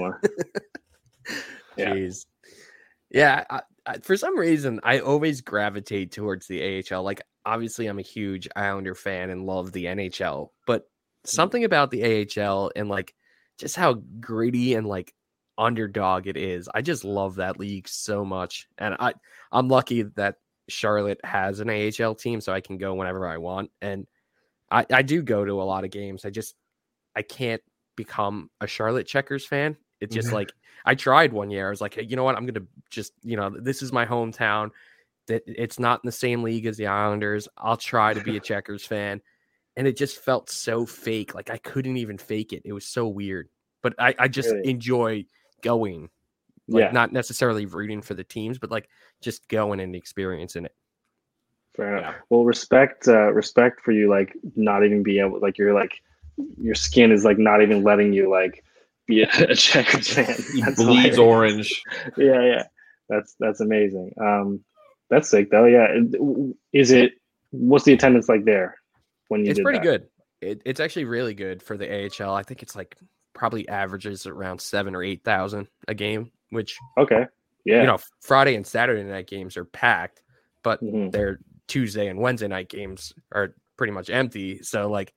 Yeah. Jeez. Yeah. I, for some reason, I always gravitate towards the AHL. Like, obviously, I'm a huge Islander fan and love the NHL, but something about the AHL and like just how gritty and like underdog it is. I just love that league so much. And I'm lucky that Charlotte has an AHL team, so I can go whenever I want. And I do go to a lot of games. I can't become a Charlotte Checkers fan. It's just like, I tried one year. I was like, hey, you know what? I'm going to just, this is my hometown. That it's not in the same league as the Islanders. I'll try to be a Checkers fan. And it just felt so fake. Like I couldn't even fake it. It was so weird. But I just enjoy going. Like not necessarily rooting for the teams, but like just going and experiencing it. Fair enough. Well, respect for you, like not even being able, like you're like your skin is like not even letting you like be a Checkers fan. He bleeds orange. Yeah. That's amazing. That's sick though. Yeah. What's the attendance like there when you? It's pretty good. It's actually really good for the AHL. I think it's like probably averages around 7,000 or 8,000 a game, which Friday and Saturday night games are packed, but their Tuesday and Wednesday night games are pretty much empty. So like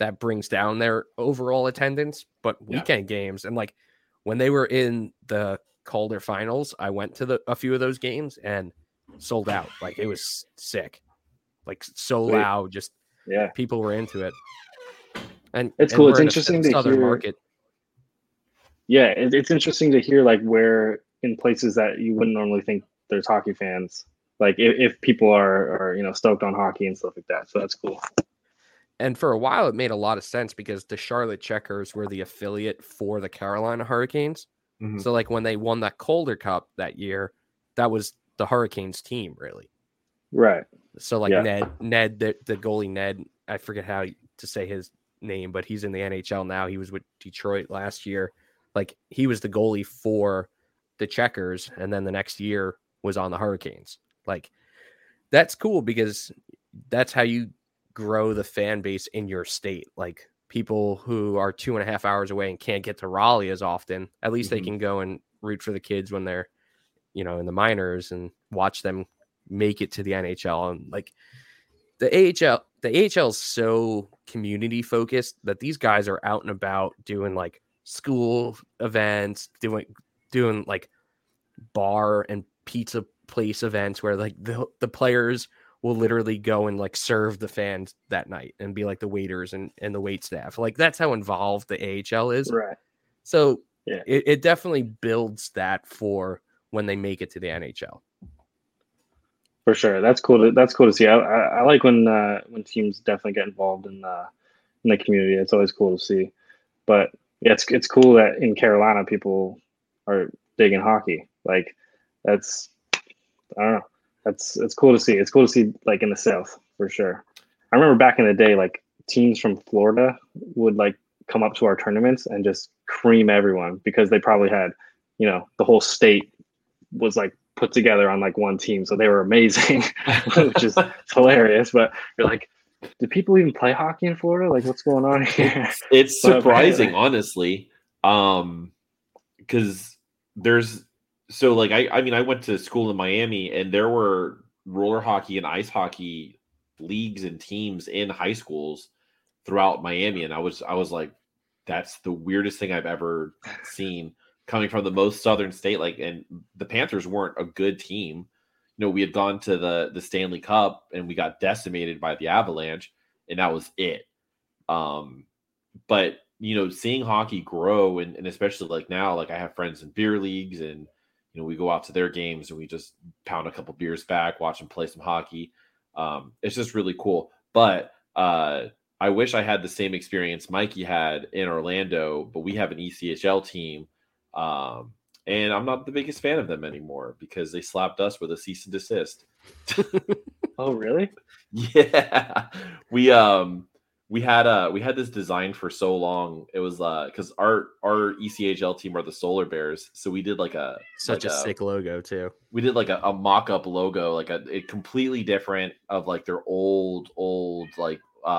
that brings down their overall attendance. But weekend games, and like when they were in the Calder finals, I went to a few of those games and sold out. Like it was sick, like so Sweet. loud, just people were into it. And it's cool. It's we're in interesting a to southern hear. market. Yeah, it's interesting to hear like where in places that you wouldn't normally think there's hockey fans, like if people are stoked on hockey and stuff like that. So that's cool. And for a while, it made a lot of sense because the Charlotte Checkers were the affiliate for the Carolina Hurricanes. Mhm. So like when they won that Calder Cup that year, that was the Hurricanes team, really. Right. So like Ned, the goalie Ned, I forget how to say his name, but he's in the NHL now. He was with Detroit last year. Like he was the goalie for the Checkers, and then the next year was on the Hurricanes. Like that's cool because that's how you grow the fan base in your state. Like people who are 2.5 hours away and can't get to Raleigh as often, at least they can go and root for the kids when they're, in the minors and watch them make it to the NHL. And like the AHL is so community focused that these guys are out and about doing like school events, doing like bar and pizza place events where like the players will literally go and like serve the fans that night and be like the waiters and the wait staff. Like that's how involved the AHL is. Right. So it definitely builds that for when they make it to the NHL. For sure. That's cool. That's cool to see. I like when teams definitely get involved in the community. It's always cool to see. But yeah, it's cool that in Carolina people are digging hockey. Like that's, I don't know. It's cool to see. It's cool to see like in the South for sure. I remember back in the day, like teams from Florida would like come up to our tournaments and just cream everyone because they probably had, the whole state was like put together on like one team. So they were amazing, which is hilarious. But you're like, do people even play hockey in Florida? Like what's going on here? It's surprising, honestly. Because there's, so like, I mean, I went to school in Miami and there were roller hockey and ice hockey leagues and teams in high schools throughout Miami. And I was like, that's the weirdest thing I've ever seen coming from the most southern state. Like, and the Panthers weren't a good team. We had gone to the Stanley Cup and we got decimated by the Avalanche and that was it. But seeing hockey grow and especially like now, like I have friends in beer leagues and, we go out to their games and we just pound a couple beers back, watch them play some hockey. It's just really cool. But I wish I had the same experience Mikey had in Orlando, but we have an ECHL team. And I'm not the biggest fan of them anymore because they slapped us with a cease and desist. Oh, really? Yeah. We had this design for so long. It was because our ECHL team are the Solar Bears, so we did like a sick logo too. We did like a mock-up logo, like a completely different of like their old like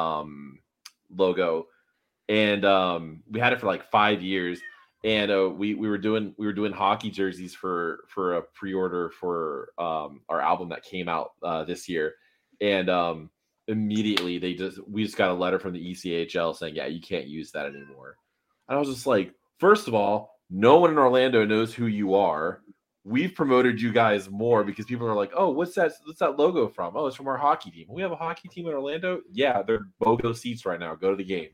logo, and we had it for like 5 years, and we were doing hockey jerseys for a pre-order for our album that came out this year, and immediately we just got a letter from the ECHL saying, yeah, you can't use that anymore. And I was just like, first of all, no one in Orlando knows who you are. We've promoted you guys more because people are like, oh, what's that logo from? Oh, it's from our hockey team. We have a hockey team in Orlando. Yeah, they're BOGO seats right now. Go to the game.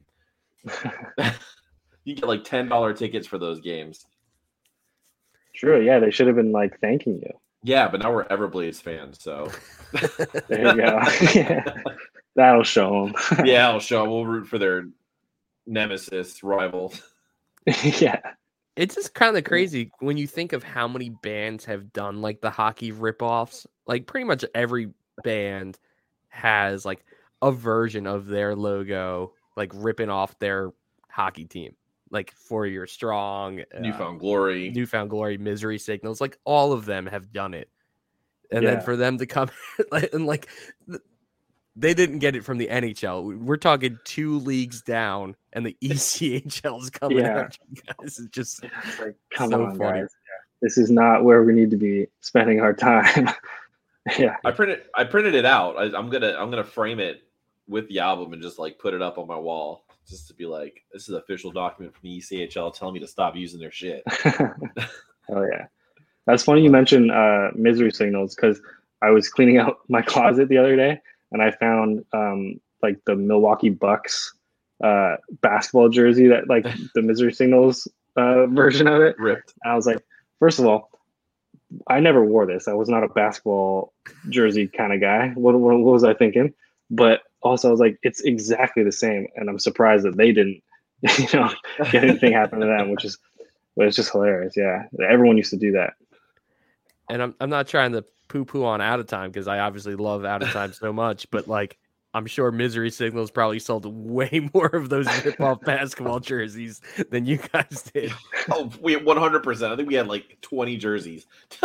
You get like $10 tickets for those games. True. Yeah, they should have been like thanking you. Yeah, but now we're Everblades fans, so there you go. Yeah. That'll show them. Yeah, I'll show them. We'll root for their nemesis rival. Yeah. It's just kind of crazy when you think of how many bands have done like the hockey ripoffs. Like pretty much every band has like a version of their logo, like ripping off their hockey team. Like 4 Year Strong, Newfound Glory, Misery Signals, like all of them have done it. And then for them to come and like they didn't get it from the NHL. We're talking 2 leagues down, and the ECHL is coming out. It's just like, come on, funny. Guys. This is not where we need to be spending our time. Yeah, I printed it out. I'm gonna frame it with the album and just like put it up on my wall. just to be like, this is an official document from the ECHL telling me to stop using their shit. Oh yeah, that's funny you mentioned misery signals, because I was cleaning out my closet the other day and I found like the Milwaukee Bucks basketball jersey, that like the misery signals version of it. Ripped. And I was like, first of all, I never wore this. I was not a basketball jersey kind of guy. What was I thinking? But also, I was like, it's exactly the same, and I'm surprised that they didn't, get anything happen to them, but it's just hilarious. Yeah, everyone used to do that. And I'm not trying to poo-poo on Out of Time, because I obviously love Out of Time so much, but like, I'm sure Misery Signals probably sold way more of those rip-off basketball jerseys than you guys did. Oh, we 100%. I think we had like 20 jerseys.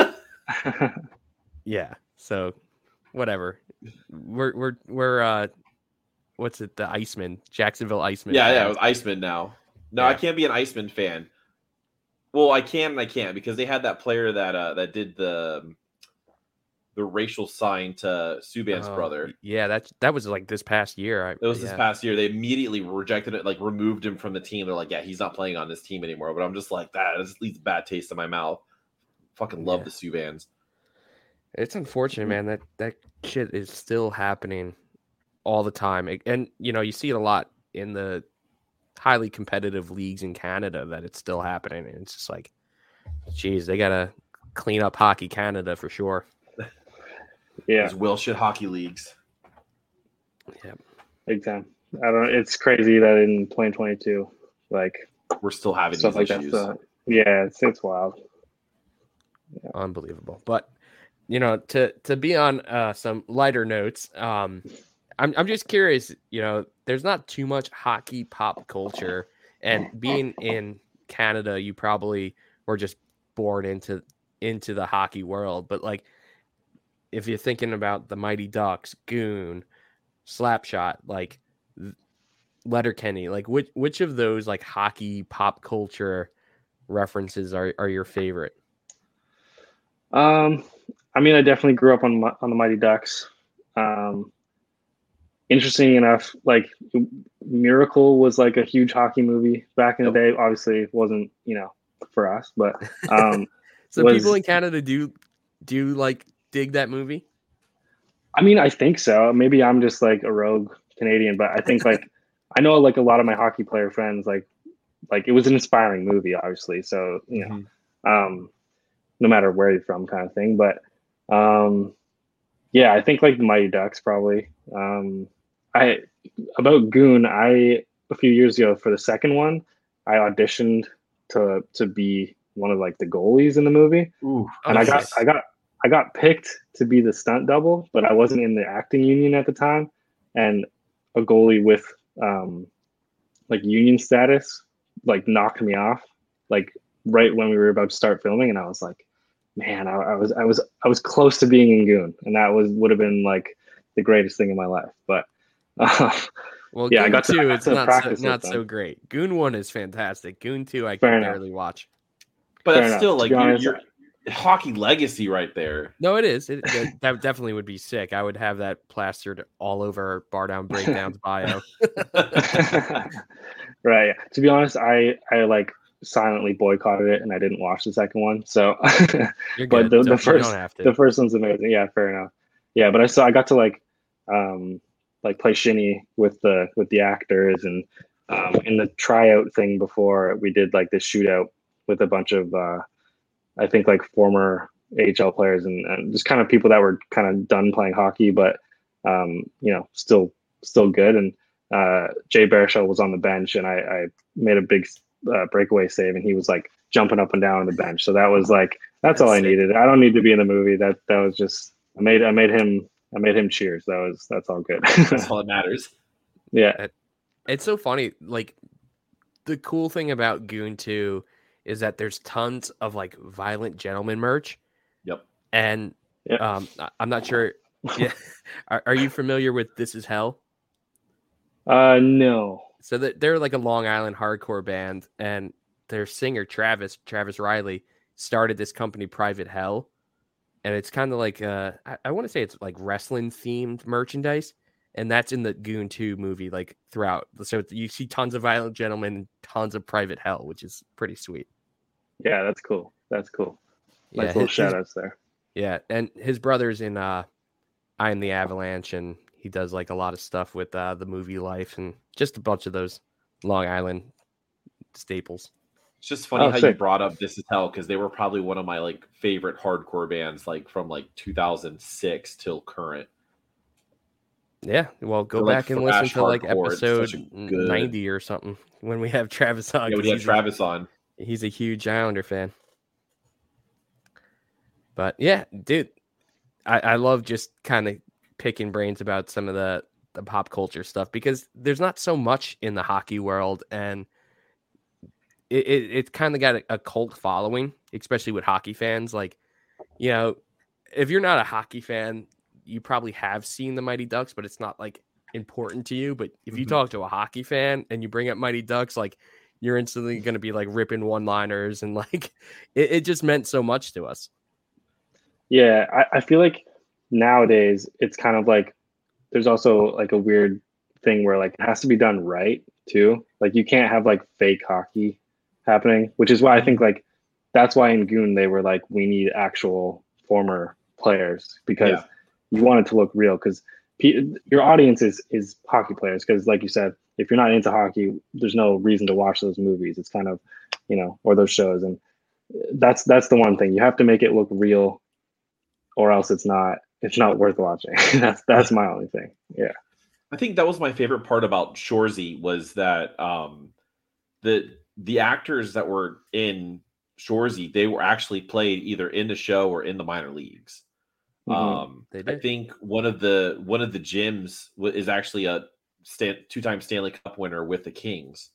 Yeah. So, whatever. We're what's it? The Iceman, Jacksonville Iceman. Yeah, it was Iceman now. No, Yeah. I can't be an Iceman fan. Well, I can and I can't, because they had that player that did the racial sign to Subban's brother. Yeah, that was like this past year. It was this past year. They immediately rejected it, like removed him from the team. They're like, yeah, he's not playing on this team anymore. But I'm just like, that just leaves a bad taste in my mouth. Fucking love the Subbans. It's unfortunate, man, that shit is still happening all the time. And, you see it a lot in the highly competitive leagues in Canada, that it's still happening. And it's just like, geez, they got to clean up Hockey Canada for sure. Yeah. Those Will shit hockey leagues. Yeah. Big time. I don't know. It's crazy that in 2022, like, we're still having stuff these like issues. that. Yeah, it's wild. Yeah. Unbelievable. But to be on some lighter notes, I'm just curious. There's not too much hockey pop culture, and being in Canada, you probably were just born into the hockey world. But like, if you're thinking about the Mighty Ducks, Goon, Slapshot, like Letterkenny, like which of those like hockey pop culture references are your favorite? I mean, I definitely grew up on the Mighty Ducks. Interesting enough, like Miracle was like a huge hockey movie back in the day. Obviously, it wasn't for us, but so people in Canada do like dig that movie? I mean, I think so. Maybe I'm just like a rogue Canadian, but I think like I know like a lot of my hockey player friends like it was an inspiring movie, obviously. So no matter where you're from, kind of thing. But yeah, I think like the Mighty Ducks probably. About Goon, a few years ago for the second one, I auditioned to be one of like the goalies in the movie. Ooh, and I got picked to be the stunt double, but I wasn't in the acting union at the time, and a goalie with like union status like knocked me off like right when we were about to start filming, and I was like, man, I was close to being in Goon, and that would have been like the greatest thing in my life. But well, yeah, Goon I got 2, to it's not so great. Goon 1 is fantastic. Goon 2, I can barely watch. But that's still like your hockey legacy right there. No, it is. That definitely would be sick. I would have that plastered all over Bar Down Breakdown's bio. Right. To be honest, I like silently boycotted it and I didn't watch the second one. So, You're but good. the first one's amazing. Yeah, fair enough. Yeah, but I got to like play shinny with the actors, and in the tryout thing before we did like this shootout with a bunch of I think like former AHL players and just kind of people that were kind of done playing hockey, but still good. And Jay Baruchel was on the bench, and I made a big breakaway save, and he was like jumping up and down on the bench. So that was like that's all I needed. I don't need to be in the movie. That was just I made him cheers. That's all good. That's all that matters. Yeah, it's so funny. Like the cool thing about Goon 2 is that there's tons of like Violent Gentleman merch. Yep. And I'm not sure. Yeah. Are you familiar with This Is Hell? No. So they're like a Long Island hardcore band, and their singer Travis Riley started this company, Private Hell, and it's kind of like I want to say it's like wrestling themed merchandise, and that's in the Goon 2 movie, like throughout. So you see tons of Violent Gentlemen and tons of Private Hell, which is pretty sweet. Yeah, that's cool. That's cool. Yeah, Nice little shout outs there. Yeah, and his brother's in I Am the Avalanche, and he does like a lot of stuff with the movie Life and just a bunch of those Long Island staples. It's just funny how you brought up This Is Hell, because they were probably one of my like favorite hardcore bands, like from like 2006 till current. Yeah, well, go back and listen to like episode 90 or something when we have Travis on. Yeah, we have Travis on. He's a huge Islander fan. But yeah, dude, I love just kind of picking brains about some of the pop culture stuff, because there's not so much in the hockey world, and it kind of got a cult following, especially with hockey fans. Like, you know, if you're not a hockey fan, you probably have seen the Mighty Ducks, but it's not like important to you. But if you talk to a hockey fan and you bring up Mighty Ducks, like, you're instantly going to be like ripping one-liners, and like it just meant so much to us. Yeah, I feel like nowadays it's kind of like there's also like a weird thing where like it has to be done right too. Like you can't have like fake hockey happening, which is why I think like that's why in Goon they were like, we need actual former players, because you want it to look real, because your audience is hockey players, because like you said, if you're not into hockey, there's no reason to watch those movies. It's kind of, you know, or those shows, and that's the one thing. You have to make it look real, or else it's not worth watching. that's my only thing. Yeah. I think that was my favorite part about Shoresy, was that the actors that were in Shoresy, they were actually played either in the show or in the minor leagues. I think one of the gyms is actually a two-time Stanley Cup winner with the Kings.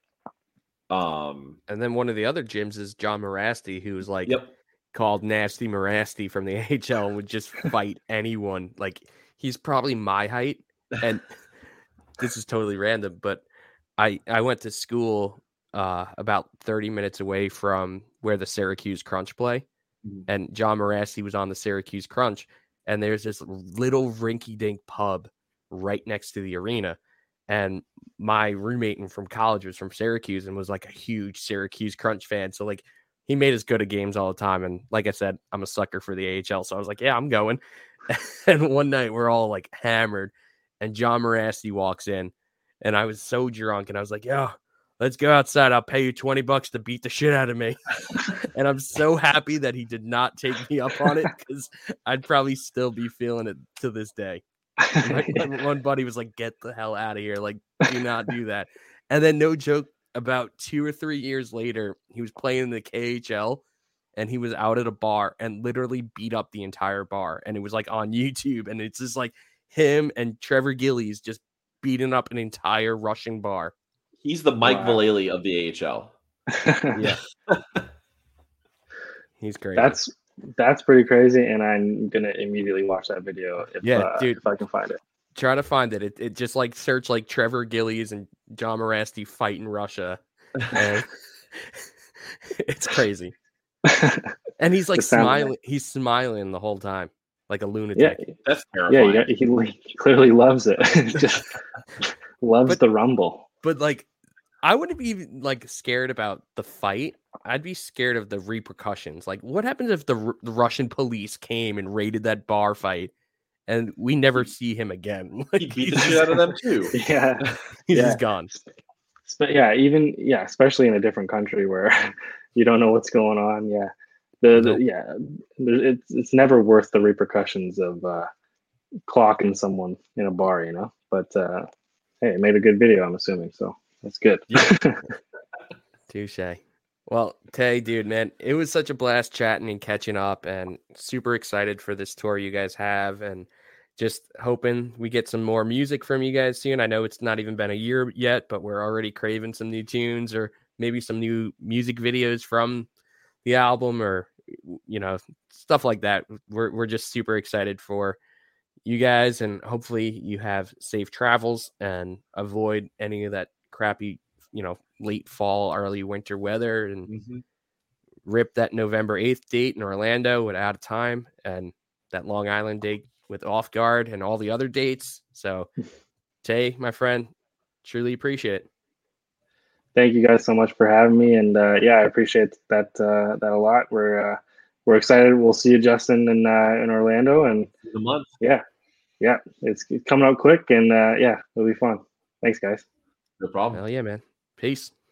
And then one of the other gyms is John Morasti, who's like called Nasty Morasti from the AHL, and would just fight anyone. Like, he's probably my height, and this is totally random, but I went to school about 30 minutes away from where the Syracuse Crunch play. And John Morasti was on the Syracuse Crunch, and there's this little rinky-dink pub right next to the arena. And my roommate from college was from Syracuse and was like a huge Syracuse Crunch fan. So like, he made us go to games all the time. And like I said, I'm a sucker for the AHL. So I was like, yeah, I'm going. And one night we're all like hammered, and John Morasti walks in, and I was so drunk, and I was like, yo, let's go outside. I'll pay you $20 to beat the shit out of me. And I'm so happy that he did not take me up on it, because I'd probably still be feeling it to this day. One buddy was like, get the hell out of here. Like, do not do that. And then, no joke, about 2 or 3 years later, he was playing in the KHL, and he was out at a bar and literally beat up the entire bar. And it was like on YouTube. And it's just like him and Trevor Gillies just beating up an entire Russian bar. He's the Mike Vallely of the AHL. Yeah. He's great. That's pretty crazy, and I'm gonna immediately watch that video if I can find it. Try to find it. It just like search like Trevor Gillies and John Morasti fight in Russia. And it's crazy. And he's like smiling. He's smiling the whole time, like a lunatic. Yeah, that's terrifying. Yeah, he clearly loves it. Just loves the rumble. But like, I wouldn't be even like scared about the fight. I'd be scared of the repercussions. Like, what happens if the Russian police came and raided that bar fight, and we never see him again? Like, he beat the shit out of them too. Yeah, he's just gone. But especially in a different country where you don't know what's going on. Yeah, it's never worth the repercussions of clocking someone in a bar, you know. But hey, it made a good video, I'm assuming, so that's good. Touche. Well, Tay, dude, man, it was such a blast chatting and catching up, and super excited for this tour you guys have, and just hoping we get some more music from you guys soon. I know it's not even been a year yet, but we're already craving some new tunes, or maybe some new music videos from the album, or, you know, stuff like that. We're just super excited for you guys, and hopefully you have safe travels and avoid any of that crappy, you know, late fall, early winter weather, and rip that November 8th date in Orlando out of time, and that Long Island date with Off Guard and all the other dates. So, Tay, my friend, truly appreciate it. Thank you guys so much for having me, and yeah, I appreciate that a lot. We're excited. We'll see you, Justin, in Orlando, and In a month. yeah, it's coming out quick, and yeah, it'll be fun. Thanks, guys. No problem. Hell yeah, man. Peace.